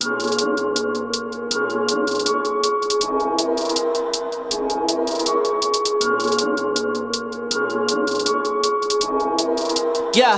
Yeah.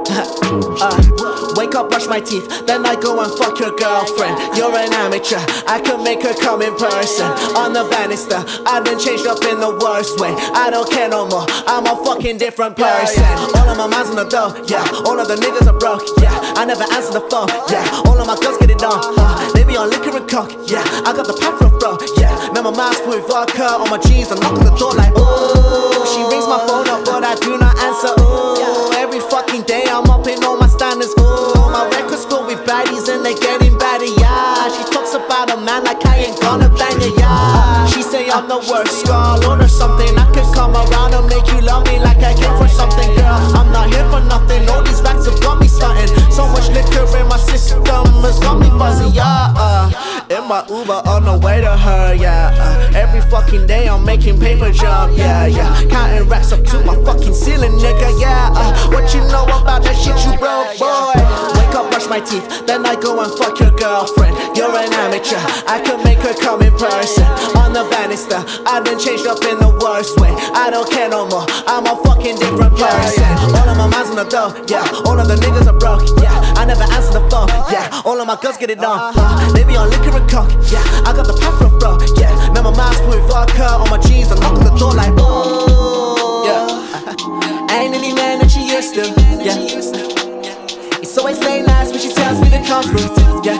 Wake up, brush my teeth, then I go and fuck your girlfriend. You're an amateur, I can make her come in person. On the banister, I've been changed up in the worst way. I don't care no more, I'm a fucking different person. All of my man's on the door, yeah. All of the niggas are broke, yeah. I never answer the phone, yeah. All of my girls get it on, they be on liquor and coke, yeah. I got the pack for a bro, yeah. Man, my mind's full with vodka on my jeans, I knock on the door like, ooh. She rings my phone up, but I do not answer, ooh. Every fucking day I'm up in all my standards, ooh. My record's full with baddies and they getting badder, yeah. She talks about a man like I ain't gonna bang her, yeah. She say I'm the worst, girl, or something. I could come around and make you love me like I came for something, girl. I'm not here for nothing, all these racks have got me stunting. So much liquor in my system has got me buzzing, yeah. In my Uber on the way to her, yeah. Every fucking day I'm making paper jump, yeah, yeah. Counting racks up to my fucking ceiling, nigga, yeah. What you know about that shit, you broke, boy? Wake up, brush my teeth, then I go and fuck your girlfriend. You're an amateur, I can make her come in person. On the banister, I've been changed up in the worst way. I don't care no more, I'm a fucking different person. All of my man's on the door, yeah. All of the niggas are broke, yeah. I never answer the phone, yeah. All of my girls get it on, they be on liquor and coke, yeah. I got the pack for a bro, yeah. Man, my mind's full with vodka on my jeans, I knock on the door like, ooh, yeah. I ain't any man that she used to, yeah. It's always late nights when she tells me to come through, yeah.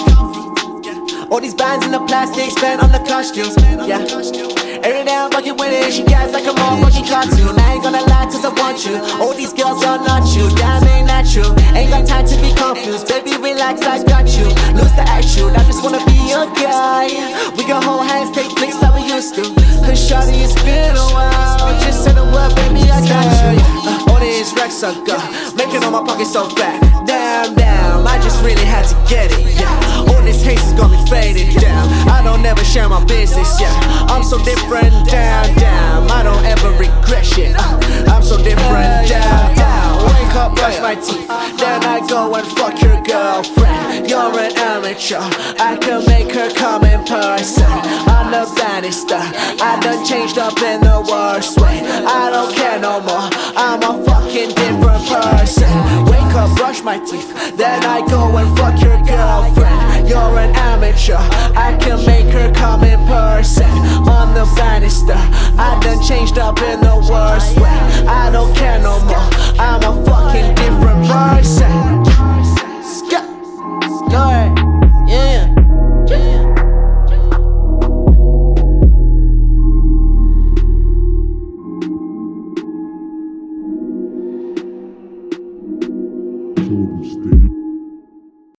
All these bands in the plastic spent on the costumes, yeah. Every day I'm fucking with it, she gets like a motherfucking cartoon. I ain't gonna lie cause I want you. All these girls are not you, damn ain't natural. Ain't got time to be confused, baby relax, I got you. Lose the attitude, I just wanna be your guy. We can hold hands, take flicks like we used to. Cause shawty it's been a while, just say the word baby I got you. All these racks I got, making all my pockets so fat. Damn, damn, I just really had to get it, yeah. All this haste has got me faded, damn. I don't ever share my business, yeah. I'm so different, damn, damn. I don't ever regret shit, I'm so different, damn, damn. Wake up, brush my teeth, then I go and fuck your girlfriend. You're an amateur, I can make her come in person. On the banister, I done changed up in the worst way. I don't care no more, I'm a fucking different person. Wake up, brush my teeth, then I go and fuck your girlfriend. You're